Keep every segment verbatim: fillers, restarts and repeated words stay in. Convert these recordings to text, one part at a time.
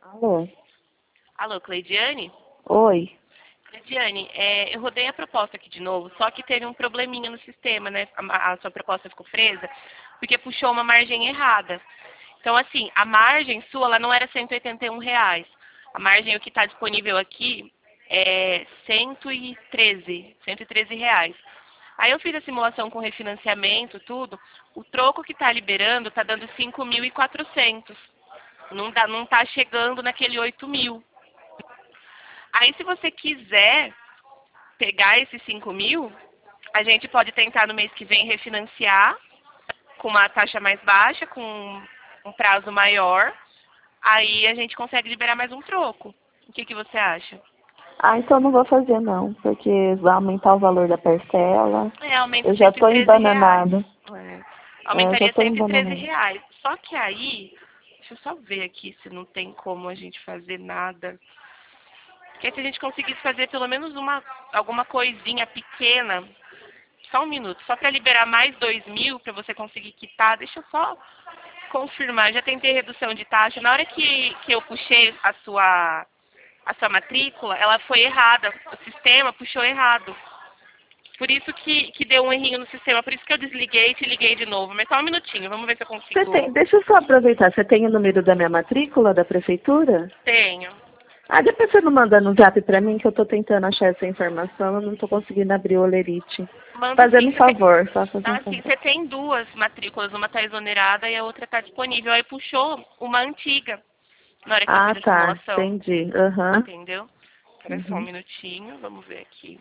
Alô? Alô, Cleidiane? Oi. Cleidiane, é, eu rodei a proposta aqui de novo, só que teve um probleminha no sistema, né? A, a sua proposta ficou presa, porque puxou uma margem errada. Então, assim, a margem sua, ela não era cento e oitenta e um reais. A margem, o que está disponível aqui, é cento e treze, cento e treze reais. Aí eu fiz a simulação com refinanciamento, tudo. O troco que está liberando está dando cinco mil e quatrocentos. Não dá, não está chegando naquele oito mil. Aí, se você quiser pegar esses cinco mil, a gente pode tentar no mês que vem refinanciar com uma taxa mais baixa, com um prazo maior. Aí a gente consegue liberar mais um troco. O que, que você acha? Ah, então não vou fazer não, porque vai aumentar o valor da parcela. É, aumenta Eu já cento e tô treze reais. embananada. É. É, eu já Aumentaria tô cento e treze embananada. reais. Só que aí, deixa eu só ver aqui se não tem como a gente fazer nada. Porque se a gente conseguisse fazer pelo menos uma, alguma coisinha pequena, só um minuto, só para liberar mais dois mil, para você conseguir quitar, deixa eu só confirmar. Já tentei redução de taxa. Na hora que, que eu puxei a sua, a sua matrícula, ela foi errada. O sistema puxou errado. Por isso que, que deu um errinho no sistema. Por isso que eu desliguei e te liguei de novo. Mas só um minutinho. Vamos ver se eu Você tem, consigo. deixa eu só aproveitar, você tem o número da minha matrícula da prefeitura? Tenho. Ah, depois você não manda no zap pra mim que eu tô tentando achar essa informação, eu não tô conseguindo abrir o Olerite. Manda Fazendo sim. um Você tem, favor, só fazer um ah, sim. favor. Você tem duas matrículas. Uma está exonerada e a outra está disponível. Aí puxou uma antiga na hora que eu Ah, fiz a tá, simulação. entendi. Aham. Entendeu? Espera só um Uhum. minutinho. Vamos ver aqui.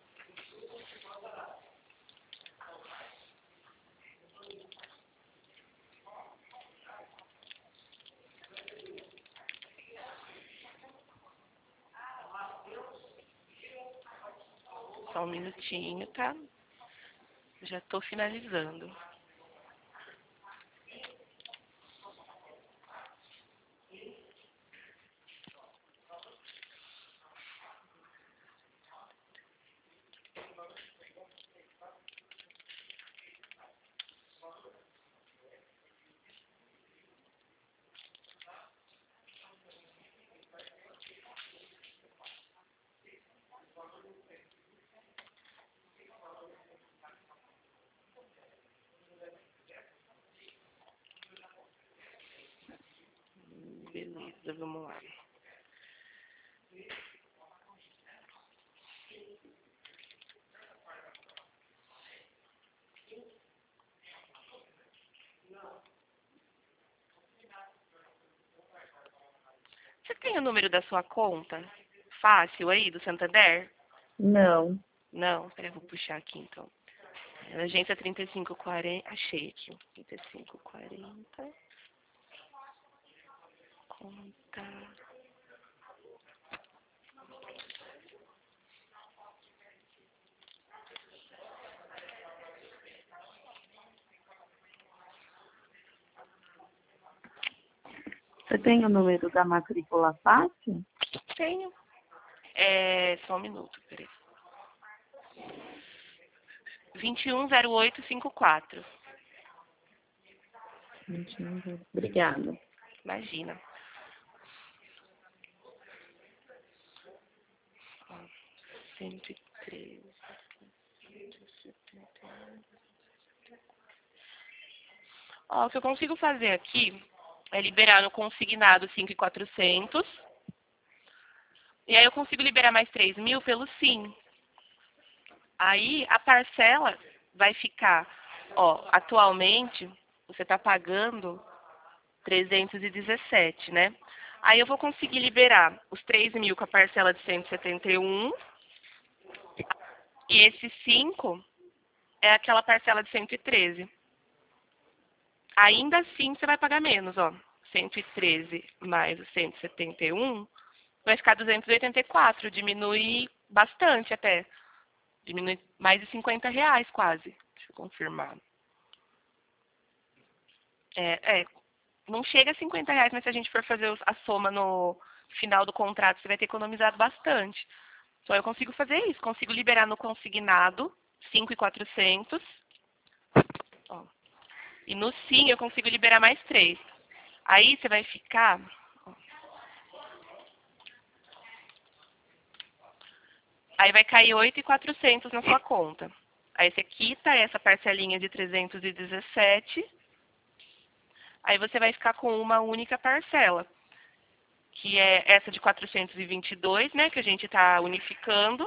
Só um minutinho, tá? Já estou finalizando. Beleza, vamos lá. Você tem o número da sua conta? Fácil aí, do Santander? Não. Não? Peraí, eu vou puxar aqui então. Agência trinta e cinco quarenta. Achei aqui. trinta e cinco quarenta. Conta. Você tem o número da matrícula fácil? Tenho. É. Só um minuto, peraí. vinte e um zero oito cinquenta e quatro. Obrigada. Imagina. Ó, cento e treze. Ó, o que eu consigo fazer aqui é liberar no consignado cinco mil e quatrocentos. E aí eu consigo liberar mais três mil pelo Sim. Aí a parcela vai ficar, ó, atualmente você está pagando trezentos e dezessete, né? Aí eu vou conseguir liberar os três mil com a parcela de cento e setenta e um. E esse cinco é aquela parcela de cento e treze. Ainda assim você vai pagar menos, ó. cento e treze mais o cento e setenta e um vai ficar duzentos e oitenta e quatro. Diminui bastante até. Diminui mais de cinquenta reais quase. Deixa eu confirmar. É, é, não chega a cinquenta reais, mas se a gente for fazer a soma no final do contrato, você vai ter economizado bastante. Só eu consigo fazer isso. Consigo liberar no consignado cinco mil e quatrocentos. Ó. E no Sim eu consigo liberar mais três. Aí você vai ficar Aí vai cair oito mil e quatrocentos na sua conta. Aí você quita essa parcelinha de trezentos e dezessete. Aí você vai ficar com uma única parcela, que é essa de quatrocentos e vinte e dois, né, que a gente está unificando,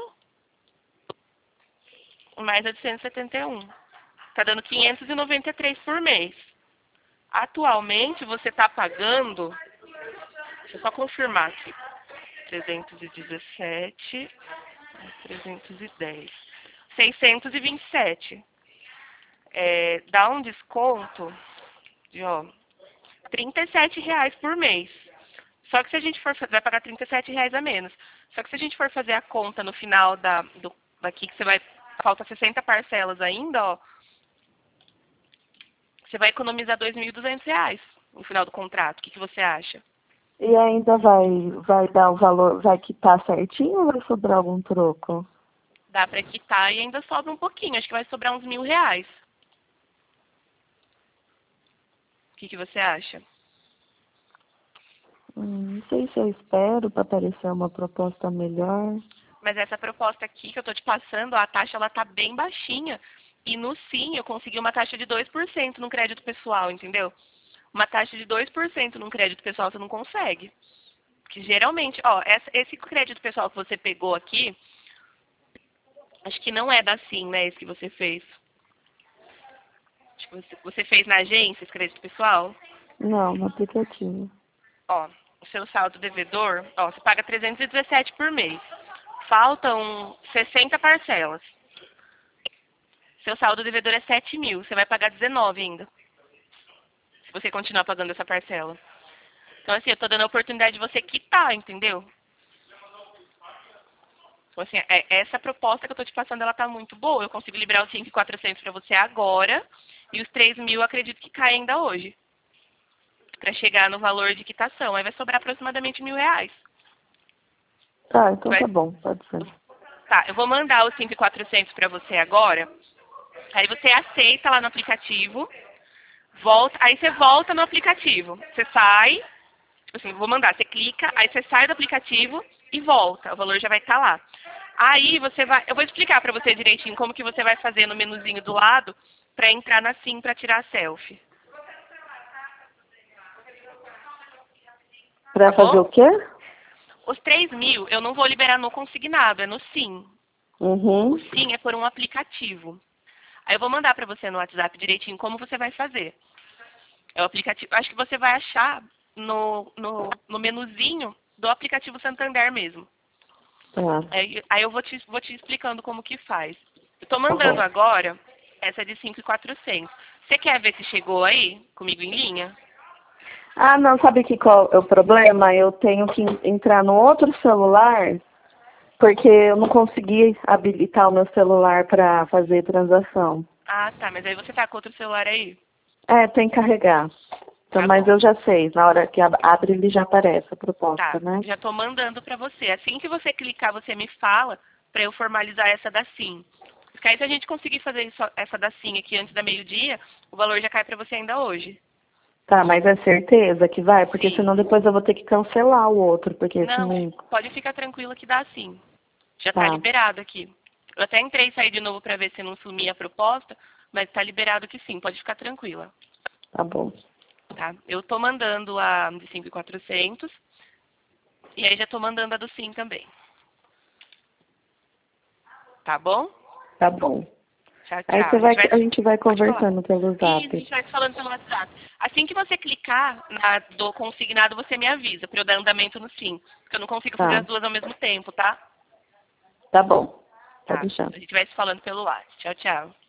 mais a de cento e setenta e um. Está dando quinhentos e noventa e três por mês. Atualmente você está pagando, deixa eu só confirmar aqui, trezentos e dezessete, trezentos e dez, seiscentos e vinte e sete. É, dá um desconto de, ó, trinta e sete reais por mês. Só que se a gente for fazer, vai pagar trinta e sete reais a menos. Só que se a gente for fazer a conta no final da, do, daqui, que você vai, falta sessenta parcelas ainda, ó, você vai economizar dois mil e duzentos reais no final do contrato. O que, que você acha? E ainda vai, vai dar o valor, vai quitar certinho ou vai sobrar algum troco? Dá para quitar e ainda sobra um pouquinho. Acho que vai sobrar uns mil reais. O que, que você acha? Hum, não sei se eu espero para aparecer uma proposta melhor. Mas essa proposta aqui que eu estou te passando, a taxa ela tá bem baixinha. E no Sim eu consegui uma taxa de dois por cento no crédito pessoal, entendeu? Uma taxa de dois por cento no crédito pessoal você não consegue. Porque geralmente, ó, essa, esse crédito pessoal que você pegou aqui, acho que não é da Sim, né, esse que você fez. Acho que você, você fez na agência esse crédito pessoal? Não, no aplicativo. Ó, o seu saldo devedor, ó, você paga trezentos e dezessete por mês. Faltam sessenta parcelas. Seu saldo devedor é sete mil, você vai pagar dezenove ainda. Se você continuar pagando essa parcela. Então, assim, eu tô dando a oportunidade de você quitar, entendeu? Então, assim, é, essa proposta que eu tô te passando, ela tá muito boa. Eu consigo liberar os cinco mil e quatrocentos pra você agora. E os três mil, eu acredito que cai ainda hoje. Pra chegar no valor de quitação. Aí vai sobrar aproximadamente mil reais. Tá, então vai... tá bom, pode ser. Tá, eu vou mandar os cinco mil e quatrocentos pra você agora. Aí você aceita lá no aplicativo. Volta, aí você volta no aplicativo. Você sai, tipo assim, vou mandar, você clica, aí você sai do aplicativo e volta. O valor já vai estar lá. Aí você vai, eu vou explicar pra você direitinho como que você vai fazer no menuzinho do lado pra entrar na Sim pra tirar a selfie. Pra Tá fazer bom? o quê? Os três mil eu não vou liberar no consignado, é no Sim. Uhum. O Sim é por um aplicativo. Aí eu vou mandar pra você no WhatsApp direitinho como você vai fazer. É o aplicativo. Acho que você vai achar no, no, no menuzinho do aplicativo Santander mesmo. Tá. Aí, aí eu vou te, vou te explicando como que faz. Eu tô Tá mandando bom. agora essa de cinco mil e quatrocentos. Você quer ver se chegou aí, comigo em linha? Ah, não, sabe que qual é o problema? Eu tenho que entrar no outro celular, porque eu não consegui habilitar o meu celular para fazer transação. Ah, tá. Mas aí você tá com outro celular aí? É, tem que carregar. Então, Tá mas bom. eu já sei, na hora que ab- abre ele já aparece a proposta, Tá. né? Já tô mandando pra você. Assim que você clicar, você me fala pra eu formalizar essa da Sim. Porque aí se a gente conseguir fazer isso, essa da Sim aqui antes da meio-dia, o valor já cai pra você ainda hoje. Tá, mas é certeza que vai? Porque Sim. senão depois eu vou ter que cancelar o outro, porque esse Não, não... pode ficar tranquila que dá sim. Já tá Tá, liberado aqui. Eu até entrei e saí de novo pra ver se não sumia a proposta, mas tá liberado que sim, pode ficar tranquila. tá bom. Tá? Eu tô mandando a de cinco mil e quatrocentos e aí já tô mandando a do Sim também. Tá bom? Tá bom. Tchau, Aí tchau. você A vai, gente vai... a gente vai Pode falar. conversando pelo Isso, a zap. gente vai se falando pelo WhatsApp. Assim que você clicar na do consignado, você me avisa pra eu dar andamento no Sim. Porque eu não consigo fazer Tá, as duas ao mesmo tempo, tá? tá bom. Pode Tá. deixar. A gente vai se falando pelo WhatsApp. Tchau, tchau.